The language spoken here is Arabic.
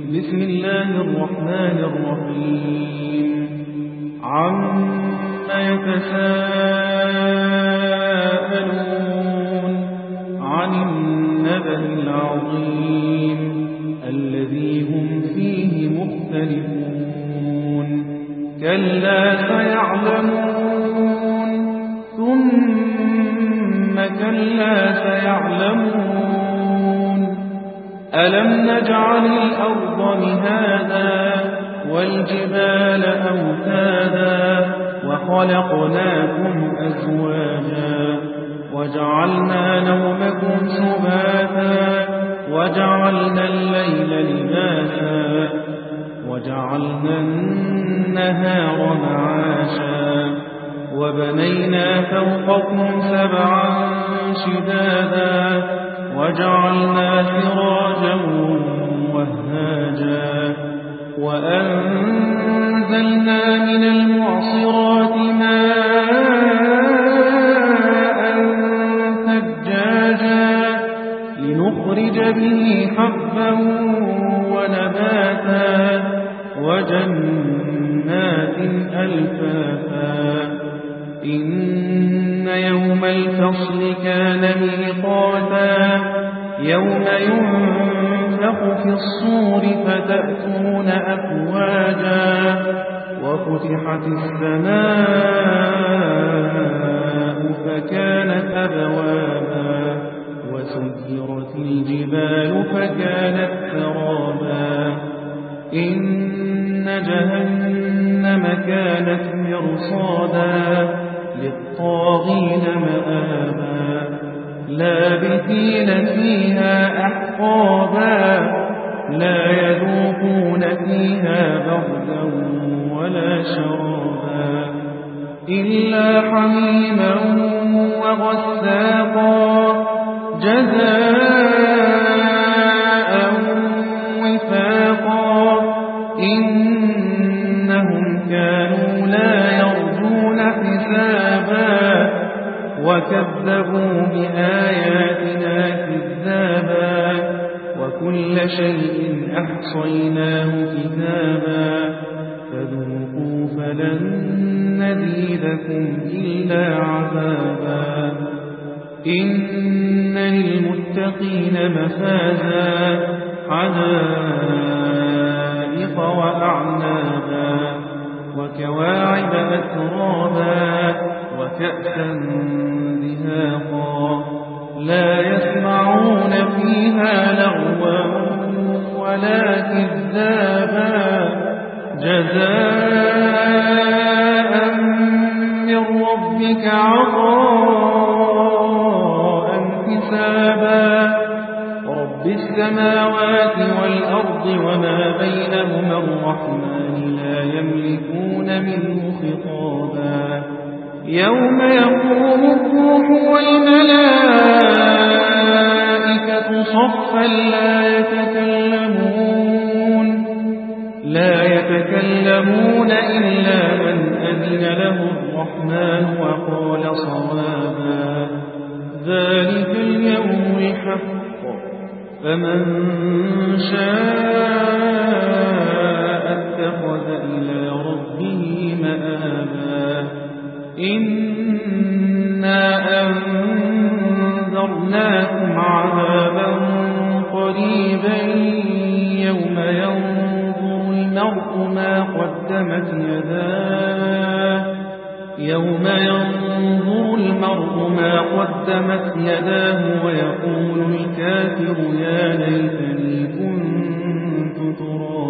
بسم الله الرحمن الرحيم عما يتساءلون عن النبأ العظيم الذي هم فيه مختلفون كلا سيعلمون ثم كلا سيعلمون ألم نجعل الأرض مهادا والجبال أوتادا وخلقناكم أزواجا وجعلنا نومكم سباتا وجعلنا الليل لباسا وجعلنا النهار معاشا وبنينا فوقكم سبعا شدادا وجعلنا سراجا وهاجا وأنزلنا من المعصرات ماء ثجاجا لنخرج به حبا ونباتا وجنات ألفافا إن يوم الفصل كان ميقاتا يوم ينفخ في الصور فتأتون أفواجا وفتحت السماء فكانت أبوابا وسيرت الجبال فكانت سرابا إن جهنم كانت مرصادا للطاغين مآبا لابثين فيها أحقابا لا يذوقون فيها بردا ولا شرابا إلا حميما وغساقا جزاء وفاقا إنهم كانوا لا يرجون حسابا وكذبوا بآياتنا كذابا وكل شيء أحصيناه كتابا فذوقوا فلن نزيدكم إلا عذابا إن للمتقين مفازا حدائق وأعنابا وكواعب أترابا وكأسا دهاقا لا يسمعون فيها لغوا ولا كذابا جزاء من ربك عطاء حسابا رب السماوات والأرض وما بينهما الرحمن لا يملكون منه خطابا يوم يقوم الروح والملائكة صفا لا يتكلمون إلا من أذن له الرحمن وقال صوابا ذلك اليوم الحق فمن شاء اتخذ إلى ربه مآبا إنا أنذرناكم عذابا قريبا يوم ينظر المرء ما قدمت يداه ويقول الكافر يا ليتني كنت ترابا